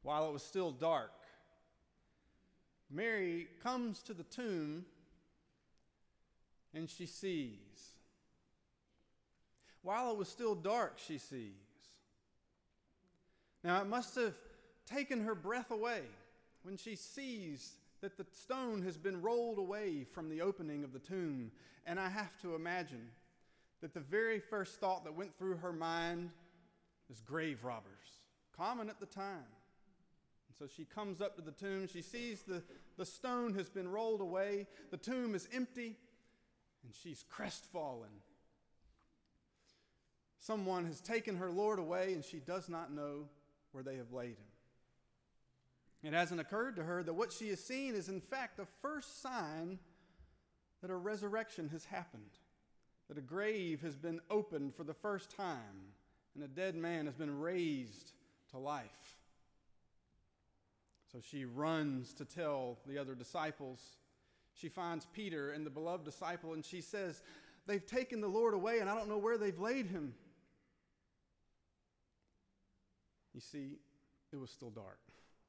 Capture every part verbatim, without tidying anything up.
while it was still dark, Mary comes to the tomb and she sees. While it was still dark, she sees. Now, it must have taken her breath away when she sees that the stone has been rolled away from the opening of the tomb. And I have to imagine that the very first thought that went through her mind is grave robbers, common at the time. And so she comes up to the tomb. She sees the, the stone has been rolled away. The tomb is empty, and she's crestfallen. Someone has taken her Lord away, and she does not know where they have laid him. It hasn't occurred to her that what she has seen is, in fact, the first sign that a resurrection has happened, that a grave has been opened for the first time, and a dead man has been raised to life. So she runs to tell the other disciples. She finds Peter and the beloved disciple, and she says, "They've taken the Lord away, and I don't know where they've laid him." You see, it was still dark.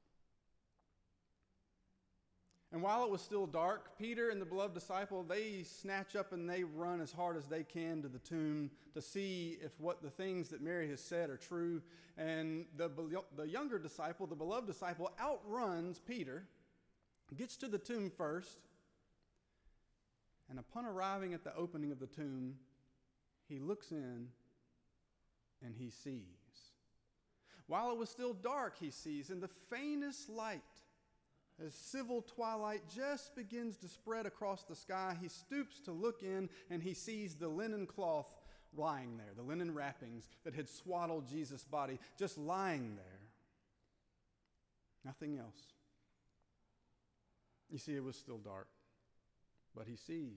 And while it was still dark, Peter and the beloved disciple, they snatch up and they run as hard as they can to the tomb to see if what the things that Mary has said are true. And the, the younger disciple, the beloved disciple, outruns Peter, gets to the tomb first, and upon arriving at the opening of the tomb, he looks in and he sees. While it was still dark, he sees in the faintest light, as civil twilight just begins to spread across the sky, he stoops to look in and he sees the linen cloth lying there, the linen wrappings that had swaddled Jesus' body, just lying there. Nothing else. You see, it was still dark, but he sees.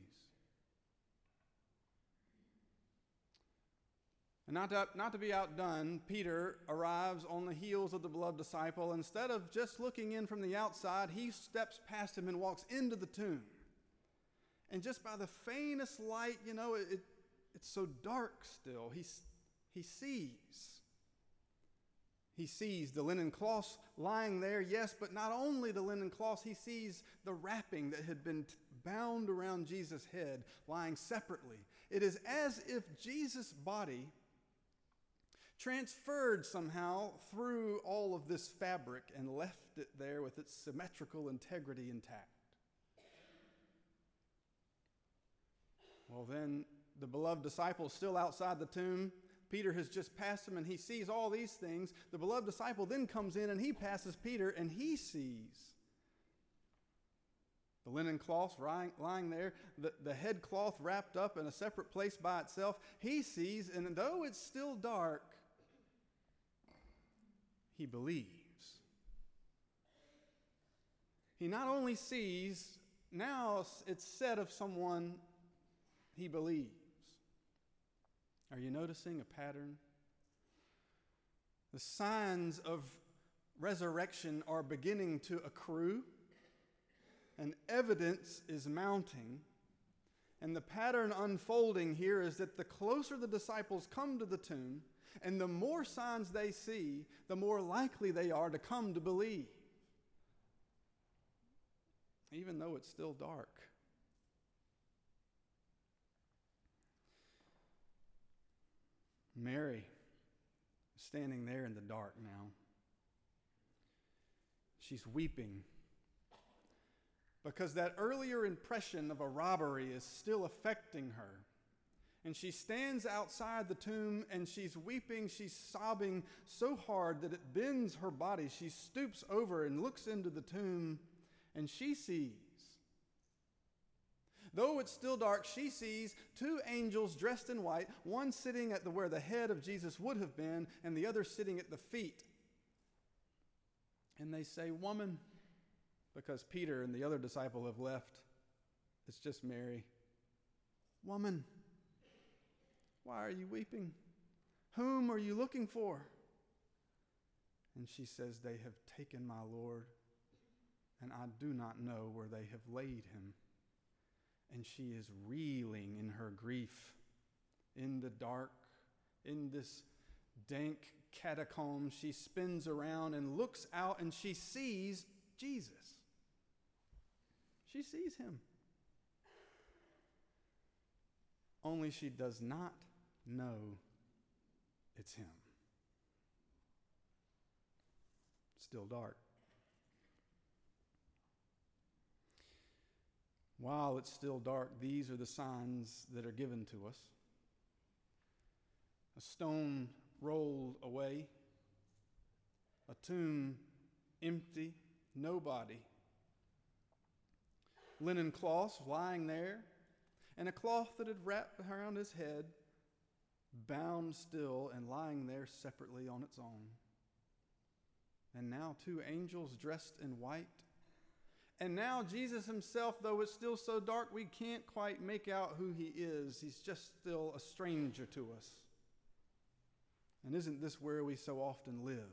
And not to, not to be outdone, Peter arrives on the heels of the beloved disciple. Instead of just looking in from the outside, he steps past him and walks into the tomb. And just by the faintest light, you know, it, it's so dark still, he, he sees. He sees the linen cloths lying there, yes, but not only the linen cloths, he sees the wrapping that had been bound around Jesus' head lying separately. It is as if Jesus' body transferred somehow through all of this fabric and left it there with its symmetrical integrity intact. Well, then the beloved disciple is still outside the tomb. Peter has just passed him and he sees all these things. The beloved disciple then comes in and he passes Peter and he sees the linen cloth lying, lying there, the, the head cloth wrapped up in a separate place by itself. He sees, and though it's still dark, he believes. He not only sees, now it's said of someone, he believes. Are you noticing a pattern? The signs of resurrection are beginning to accrue, and evidence is mounting. And the pattern unfolding here is that the closer the disciples come to the tomb, and the more signs they see, the more likely they are to come to believe, even though it's still dark. Mary is standing there in the dark now. She's weeping because that earlier impression of a robbery is still affecting her. And she stands outside the tomb and she's weeping, she's sobbing so hard that it bends her body. She stoops over and looks into the tomb and she sees. Though it's still dark, she sees two angels dressed in white, one sitting at the, where the head of Jesus would have been and the other sitting at the feet. And they say, "Woman," because Peter and the other disciple have left. It's just Mary. "Woman, why are you weeping? Whom are you looking for?" And she says, "They have taken my Lord, and I do not know where they have laid him." And she is reeling in her grief, in the dark, in this dank catacombs, she spins around and looks out and she sees Jesus. She sees him. Only she does not know it's him. Still dark. While it's still dark, these are the signs that are given to us. A stone rolled away, a tomb empty, no body, linen cloths lying there, and a cloth that had wrapped around his head, bound still and lying there separately on its own. And now two angels dressed in white. And now Jesus himself, though it's still so dark, we can't quite make out who he is. He's just still a stranger to us. And isn't this where we so often live?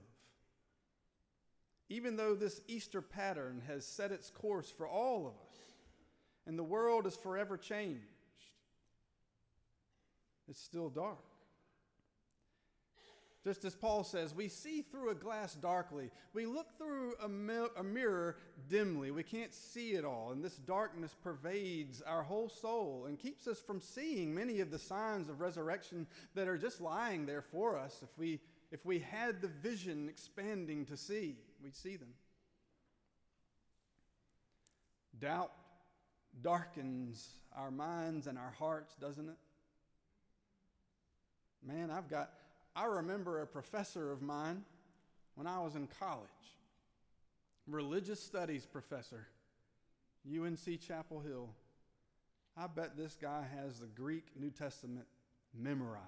Even though this Easter pattern has set its course for all of us, and the world is forever changed, it's still dark. Just as Paul says, we see through a glass darkly. We look through a, mi- a mirror dimly. We can't see it all, and this darkness pervades our whole soul and keeps us from seeing many of the signs of resurrection that are just lying there for us. If we, if we had the vision expanding to see, we'd see them. Doubt darkens our minds and our hearts, doesn't it? Man, I've got... I remember a professor of mine when I was in college, religious studies professor, U N C Chapel Hill. I bet this guy has the Greek New Testament memorized.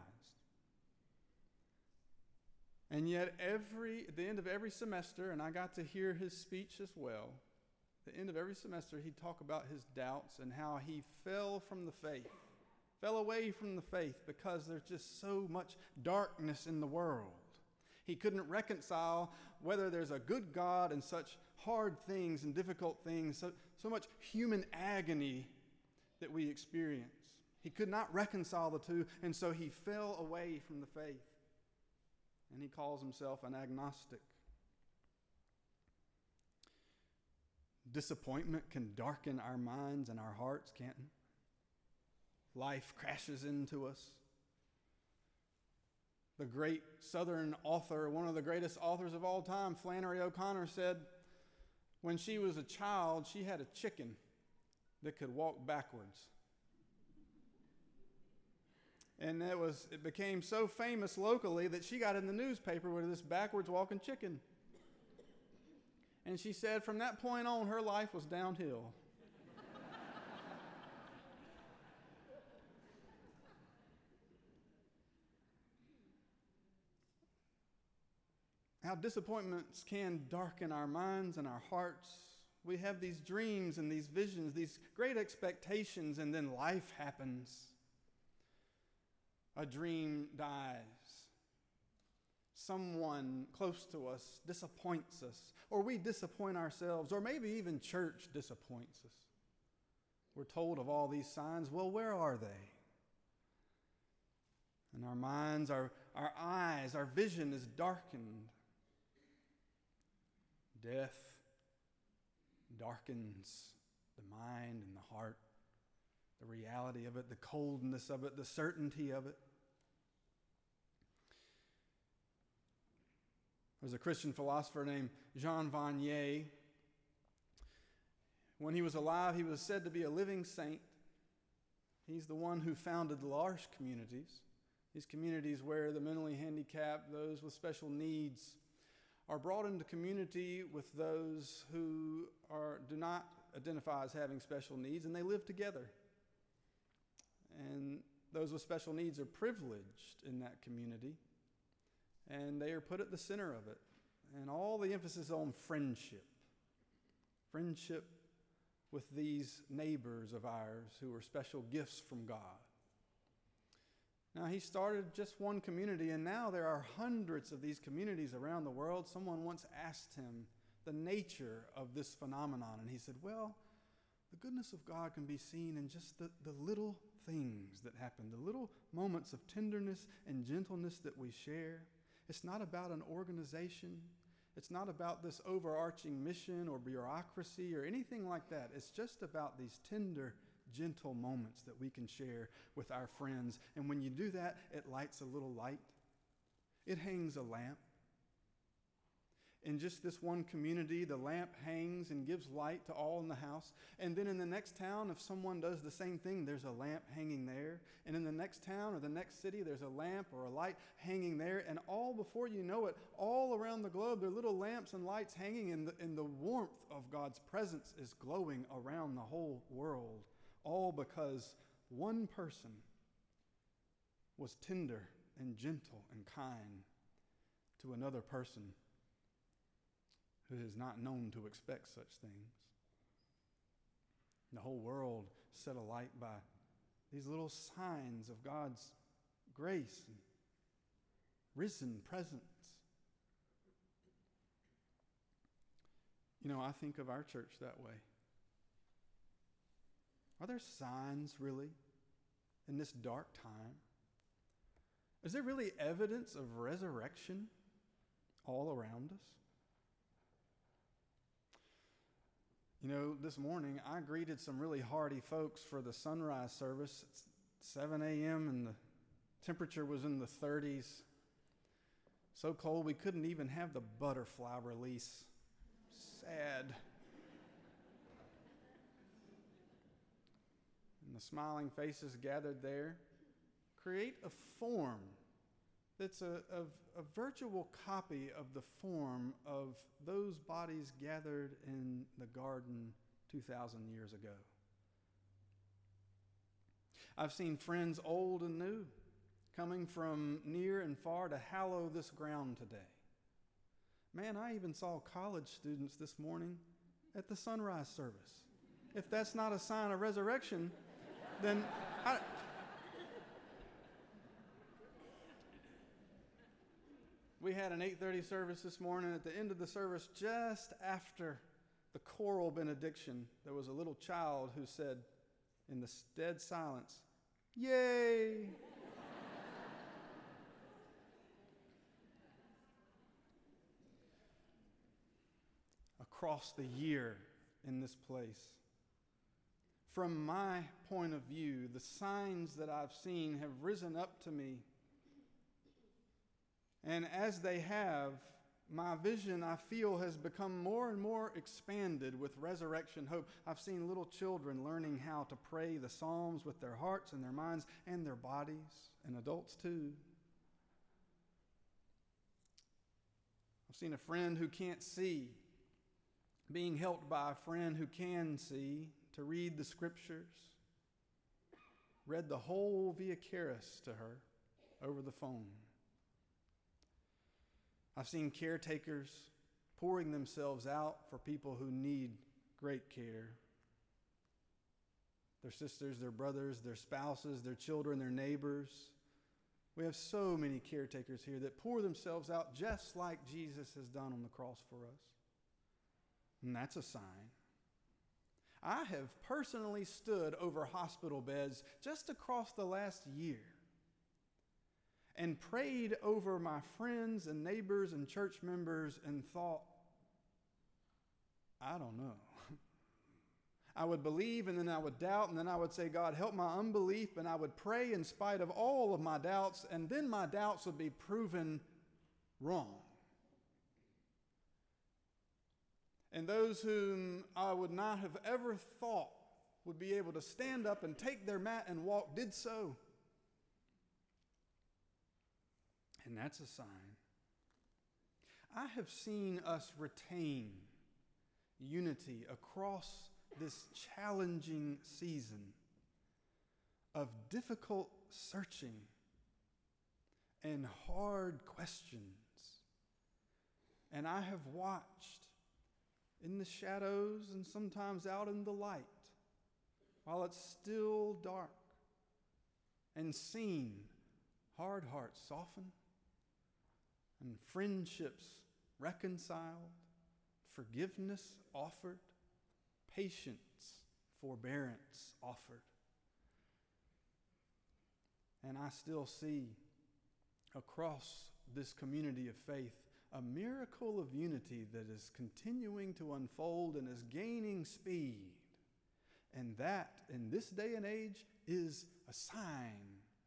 And yet every, at the end of every semester, and I got to hear his speech as well, at the end of every semester he'd talk about his doubts and how he fell from the faith. Fell away from the faith because there's just so much darkness in the world. He couldn't reconcile whether there's a good God and such hard things and difficult things, so, so much human agony that we experience. He could not reconcile the two, and so he fell away from the faith. And he calls himself an agnostic. Disappointment can darken our minds and our hearts, can't it? Life crashes into us. The great Southern author, one of the greatest authors of all time, Flannery O'Connor, said when she was a child, she had a chicken that could walk backwards. And it was it became so famous locally that she got in the newspaper with this backwards walking chicken. And she said from that point on, her life was downhill. How disappointments can darken our minds and our hearts. We have these dreams and these visions, these great expectations, and then life happens. A dream dies. Someone close to us disappoints us, or we disappoint ourselves, or maybe even church disappoints us. We're told of all these signs. Well, where are they? And our minds, our, our eyes, our vision is darkened. Death darkens the mind and the heart, the reality of it, the coldness of it, the certainty of it. There's a Christian philosopher named Jean Vanier. When he was alive, he was said to be a living saint. He's the one who founded L'Arche communities, these communities where the mentally handicapped, those with special needs, are brought into community with those who are do not identify as having special needs, and they live together. And those with special needs are privileged in that community, and they are put at the center of it. And all the emphasis on friendship. Friendship with these neighbors of ours who are special gifts from God. Now, he started just one community, and now there are hundreds of these communities around the world. Someone once asked him the nature of this phenomenon, and he said, well, the goodness of God can be seen in just the, the little things that happen, the little moments of tenderness and gentleness that we share. It's not about an organization. It's not about this overarching mission or bureaucracy or anything like that. It's just about these tender, gentle moments that we can share with our friends. And when you do that, it lights a little light. It hangs a lamp. In just this one community, the lamp hangs and gives light to all in the house. And then in the next town, if someone does the same thing, there's a lamp hanging there. And in the next town or the next city, there's a lamp or a light hanging there. And all before you know it, all around the globe, there are little lamps and lights hanging, and the, and the warmth of God's presence is glowing around the whole world. All because one person was tender and gentle and kind to another person who is not known to expect such things. The whole world set alight by these little signs of God's grace and risen presence. You know, I think of our church that way. Are there signs, really, in this dark time? Is there really evidence of resurrection all around us? You know, this morning I greeted some really hardy folks for the sunrise service. It's seven a.m. and the temperature was in the thirties. So cold we couldn't even have the butterfly release. Sad. And the smiling faces gathered there create a form that's a, a, a virtual copy of the form of those bodies gathered in the garden two thousand years ago. I've seen friends old and new coming from near and far to hallow this ground today. Man, I even saw college students this morning at the sunrise service. If that's not a sign of resurrection, then I... We had an eight thirty service this morning. At the end of the service, just after the choral benediction, there was a little child who said, in the dead silence, "Yay!" Across the year in this place, from my point of view, the signs that I've seen have risen up to me. And as they have, my vision, I feel, has become more and more expanded with resurrection hope. I've seen little children learning how to pray the Psalms with their hearts and their minds and their bodies, and adults too. I've seen a friend who can't see being helped by a friend who can see to read the scriptures. Read the whole Via Charis to her over the phone. I've seen caretakers pouring themselves out for people who need great care. Their sisters, their brothers, their spouses, their children, their neighbors. We have so many caretakers here that pour themselves out just like Jesus has done on the cross for us. And that's a sign. I have personally stood over hospital beds just across the last year and prayed over my friends and neighbors and church members and thought, I don't know. I would believe and then I would doubt and then I would say, God, help my unbelief, and I would pray in spite of all of my doubts, and then my doubts would be proven wrong. And those whom I would not have ever thought would be able to stand up and take their mat and walk did so. And that's a sign. I have seen us retain unity across this challenging season of difficult searching and hard questions. And I have watched in the shadows and sometimes out in the light while it's still dark, and seen hard hearts soften and friendships reconciled, forgiveness offered, patience, forbearance offered. And I still see across this community of faith, a miracle of unity that is continuing to unfold and is gaining speed. And that, in this day and age, is a sign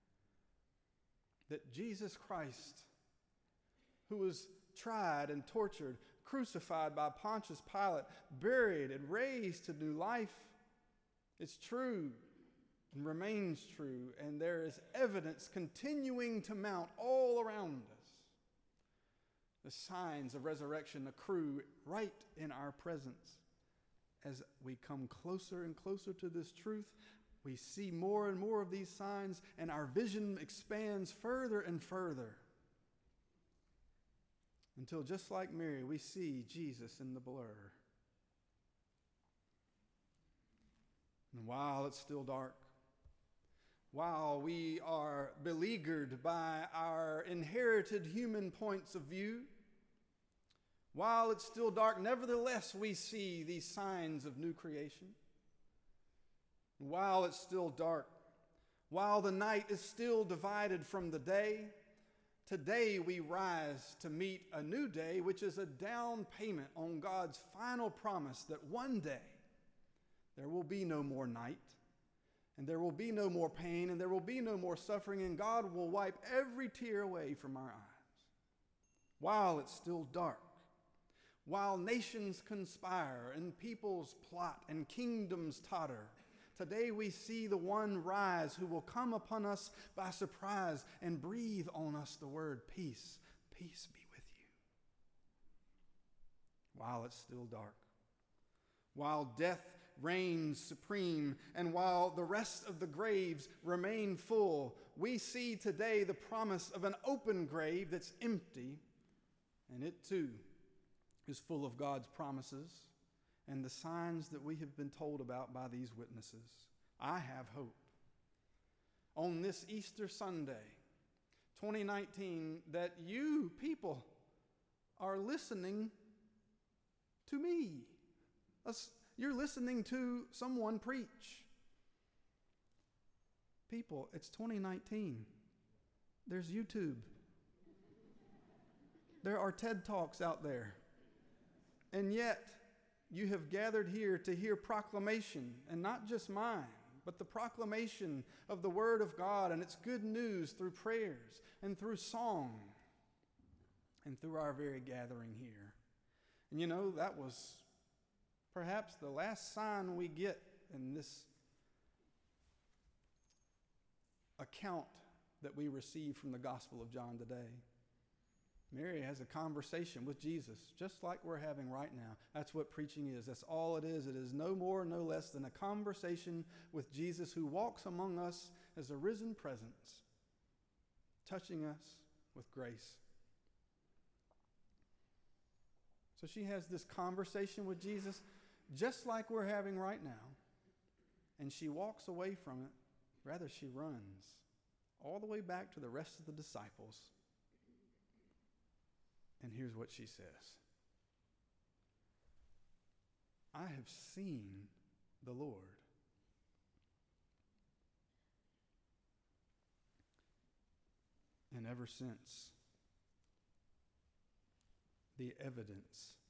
that Jesus Christ, who was tried and tortured, crucified by Pontius Pilate, buried and raised to new life, is true and remains true, and there is evidence continuing to mount all around us. The signs of resurrection accrue right in our presence. As we come closer and closer to this truth, we see more and more of these signs, and our vision expands further and further, until just like Mary, we see Jesus in the blur. And while it's still dark, while we are beleaguered by our inherited human points of view, while it's still dark, nevertheless we see these signs of new creation. While it's still dark, while the night is still divided from the day, today we rise to meet a new day, which is a down payment on God's final promise that one day there will be no more night, and there will be no more pain, and there will be no more suffering, and God will wipe every tear away from our eyes. While it's still dark, while nations conspire and peoples plot and kingdoms totter, today we see the one rise who will come upon us by surprise and breathe on us the word peace. Peace be with you. While it's still dark, while death reigns supreme, and while the rest of the graves remain full, we see today the promise of an open grave that's empty, and it too is full of God's promises and the signs that we have been told about by these witnesses. I have hope. On this Easter Sunday, twenty nineteen, that you people are listening to me. Us- You're listening to someone preach. People, it's twenty nineteen. There's YouTube. There are TED Talks out there. And yet, you have gathered here to hear proclamation, and not just mine, but the proclamation of the Word of God and its good news through prayers and through song and through our very gathering here. And you know, that was perhaps the last sign we get in this account that we receive from the Gospel of John today. Mary has a conversation with Jesus, just like we're having right now. That's what preaching is. That's all it is. It is no more, no less than a conversation with Jesus, who walks among us as a risen presence, touching us with grace. So she has this conversation with Jesus, just like we're having right now, and she walks away from it. Rather, she runs all the way back to the rest of the disciples. And here's what she says. I have seen the Lord. And ever since, the evidence